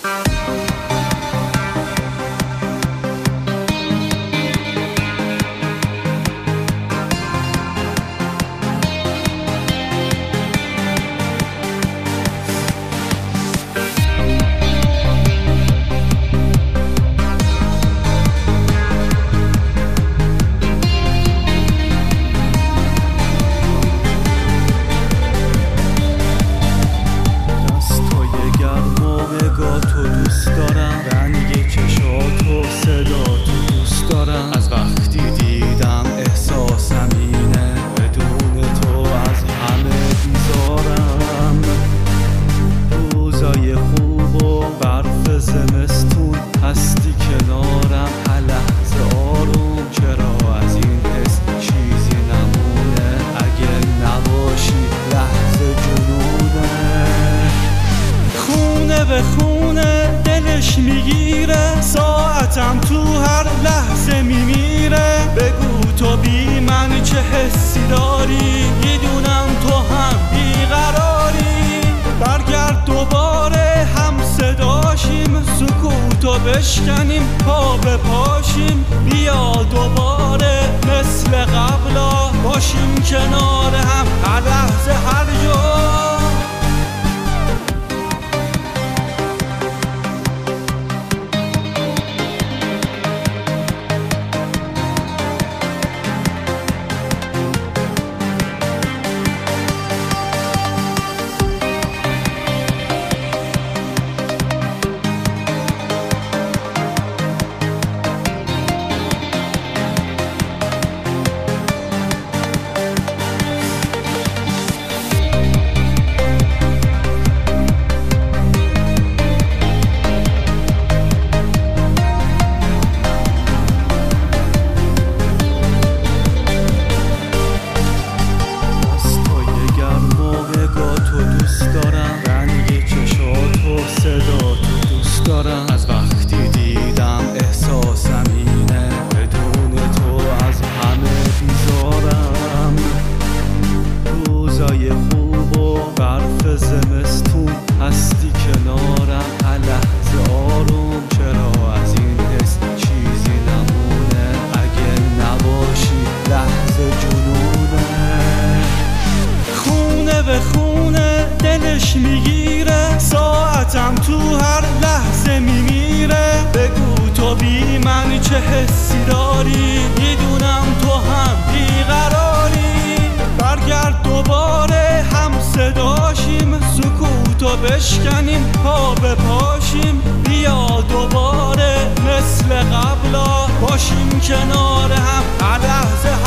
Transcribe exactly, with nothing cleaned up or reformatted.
به خونه دلش میگیره، ساعتم تو هر لحظه میمیره. بگو تو بی من چه حسی داری، میدونم تو هم بیقراری. برگرد دوباره هم صداشیم، سکوتو بشکنیم پا به پاشیم. بیا دوباره مثل قبلا باشیم کنار هم هر لحظه هر جا. از وقتی دیدم احساسم اینه، بدون تو از همه بیزارم. روزای خوب و برف زمستون هستی کنارم هر لحظه آروم. چرا از این حس چیزی نمونه، اگه نباشی لحظه جنونه. خونه به خونه دلش میگیره، ساعتم تو هر لحظه میمیره. بگو تو بی من چه حسی داری، میدونم تو هم بیقراری. برگرد دوباره هم صداشیم، سکوتو بشکنیم پا به پاشیم. بیا دوباره مثل قبلا باشیم کنار هم هر لحظه